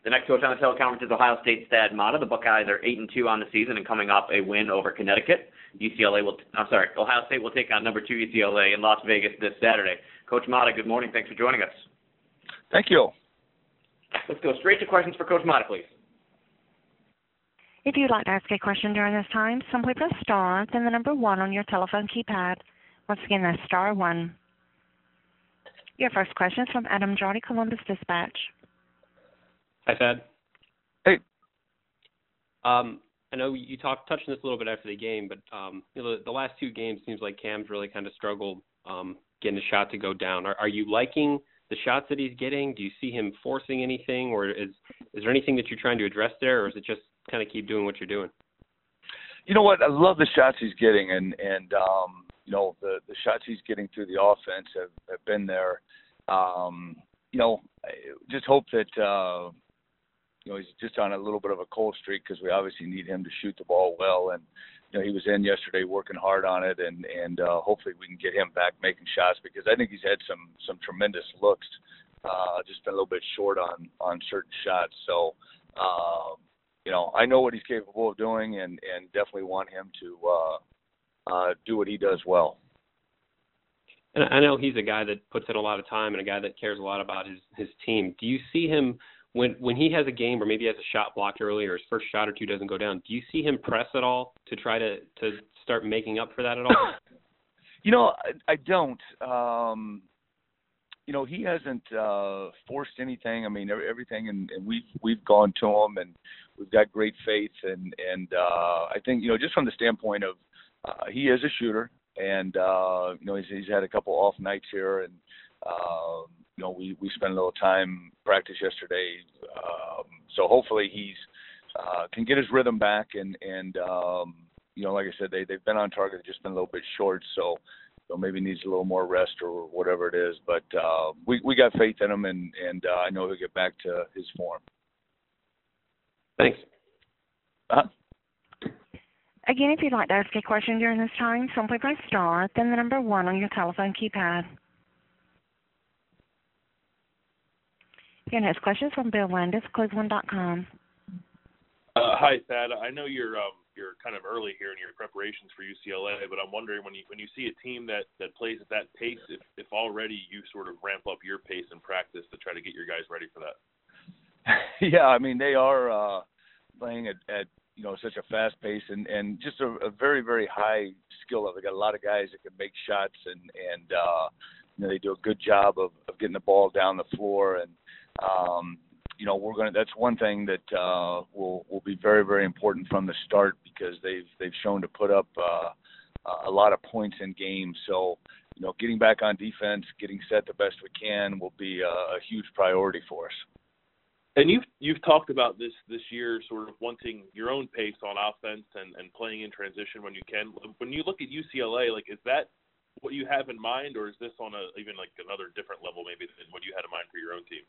The next coach on the teleconference is Ohio State's Thad Matta. The Buckeyes are 8-2 on the season and coming off a win over Connecticut. Ohio State will take on number 2 UCLA in Las Vegas this Saturday. Coach Matta, good morning. Thanks for joining us. Thank you. Let's go straight to questions for Coach Matta, please. If you'd like to ask a question during this time, simply press star, then the number 1 on your telephone keypad. Once again, that's star 1. Your first question is from Adam Jardy, Columbus Dispatch. Hi, Thad. Hey. I know you touched on this a little bit after the game, but the last 2 games seems like Cam's really kind of struggled getting a shot to go down. Are you liking the shots that he's getting? Do you see him forcing anything, or is there anything that you're trying to address there, or is it just kind of keep doing what you're doing? You know what? I love the shots he's getting, and the shots he's getting through the offense have been there. Just hope that he's just on a little bit of a cold streak because we obviously need him to shoot the ball well. And he was in yesterday working hard on it, and hopefully we can get him back making shots because I think he's had some tremendous looks. Just been a little bit short on certain shots. So, I know what he's capable of doing, and definitely want him to do what he does well. And I know he's a guy that puts in a lot of time and a guy that cares a lot about his team. Do you see him when he has a game or maybe has a shot blocked early or his first shot or two doesn't go down, do you see him press at all to try to start making up for that at all? I don't. He hasn't forced anything. I mean, everything, and we've gone to him, and we've got great faith, and I think just from the standpoint of he is a shooter, and he's had a couple off nights here, and we spent a little time practice yesterday, so hopefully he's can get his rhythm back, and like I said, they've been on target, just been a little bit short, so maybe needs a little more rest or whatever it is. But we got faith in him, and I know he'll get back to his form. Thanks. Again, if you'd like to ask a question during this time, simply press star, then the number 1 on your telephone keypad. Your next question is from Bill Landis, Cleveland.com. Hi, Thad. I know you're kind of early here in your preparations for UCLA, but I'm wondering when you see a team that plays at that pace, if already you sort of ramp up your pace in practice to try to get your guys ready for that. Yeah, I mean they are playing at such a fast pace and just a very, very high skill level. They got a lot of guys that can make shots and they do a good job of getting the ball down the floor, and that's one thing that will be very, very important from the start because they've shown to put up a lot of points in games. So, getting back on defense, getting set the best we can will be a huge priority for us. And you've talked about this year, sort of wanting your own pace on offense and playing in transition when you can. When you look at UCLA, is that what you have in mind, or is this on even another different level maybe than what you had in mind for your own team?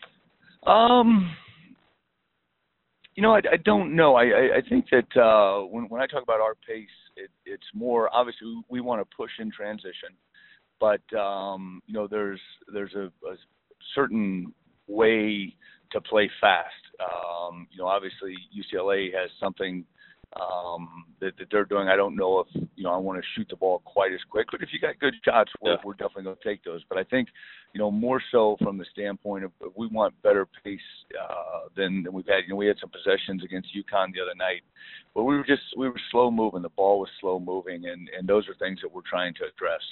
I don't know. I think that when I talk about our pace, it's more obviously we want to push in transition, but there's a certain way to play fast. Obviously UCLA has something that they're doing. I don't know if I want to shoot the ball quite as quick, but if you got good shots, we're definitely going to take those. But I think more so from the standpoint of we want better pace than we've had. We had some possessions against UConn the other night, but we were slow moving. The ball was slow moving, and those are things that we're trying to address.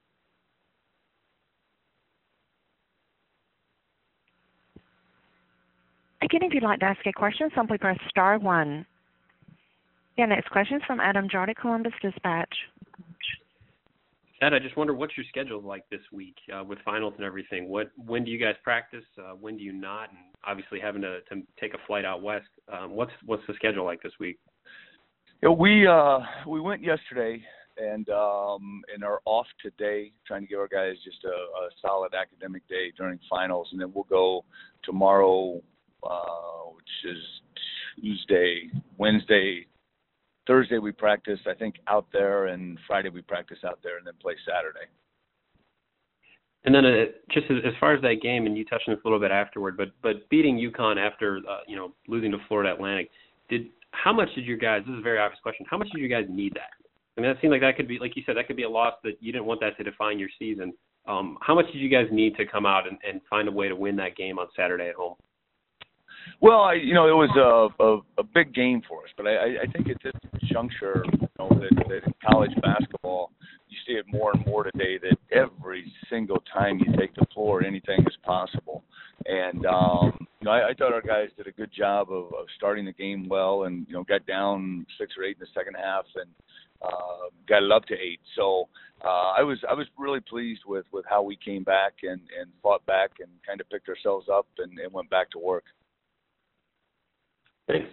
Again, if you'd like to ask a question, simply press star 1. Your next question is from Adam Jardy, Columbus Dispatch. Ed, I just wonder what's your schedule like this week with finals and everything. When do you guys practice? When do you not? And obviously having to take a flight out west. What's the schedule like this week? Yeah, we went yesterday and are off today, trying to give our guys just a solid academic day during finals, and then we'll go tomorrow, which is Tuesday, Wednesday, Thursday we practice, I think, out there, and Friday we practice out there, and then play Saturday. And then just as far as that game, and you touched on this a little bit afterward, but beating UConn after losing to Florida Atlantic, how much did you guys? This is a very obvious question. How much did you guys need that? I mean, that seemed like that could be, like you said, that could be a loss that you didn't want that to define your season. How much did you guys need to come out and find a way to win that game on Saturday at home? Well, it was a big game for us, but I think at this juncture, that in college basketball, you see it more and more today that every single time you take the floor, anything is possible. And I thought our guys did a good job of starting the game well, and got down 6 or 8 in the second half, and got it up to 8. So I was really pleased with how we came back and fought back and kind of picked ourselves up and went back to work. Thanks.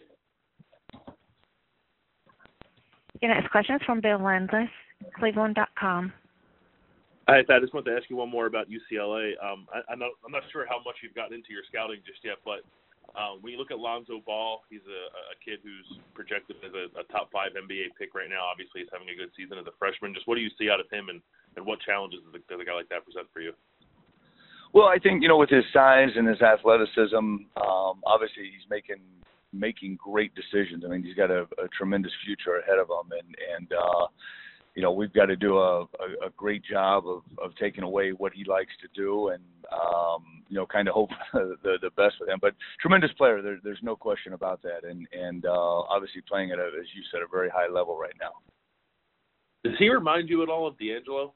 Your next question is from Bill Landless, Cleveland.com. I just wanted to ask you one more about UCLA. I'm not sure how much you've gotten into your scouting just yet, but when you look at Lonzo Ball, he's a kid who's projected as a top 5 NBA pick right now. Obviously, he's having a good season as a freshman. Just what do you see out of him, and what challenges does a guy like that present for you? Well, I think with his size and his athleticism, obviously he's making great decisions. I mean, he's got a tremendous future ahead of him, and we've got to do a great job of taking away what he likes to do, and kind of hope the best with him. But tremendous player, there's no question about that, and obviously playing at as you said, a very high level right now. Does he remind you at all of D'Angelo?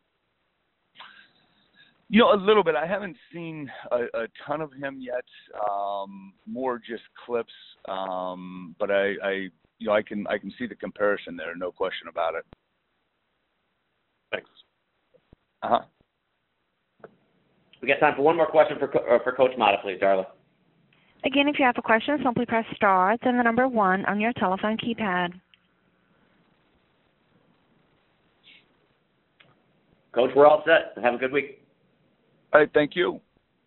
A little bit. I haven't seen a ton of him yet. More just clips. But I can see the comparison there. No question about it. Thanks. We got time for one more question for Coach Matta, please, Darla. Again, if you have a question, simply press star, then the number 1 on your telephone keypad. Coach, we're all set. Have a good week. All right, thank you.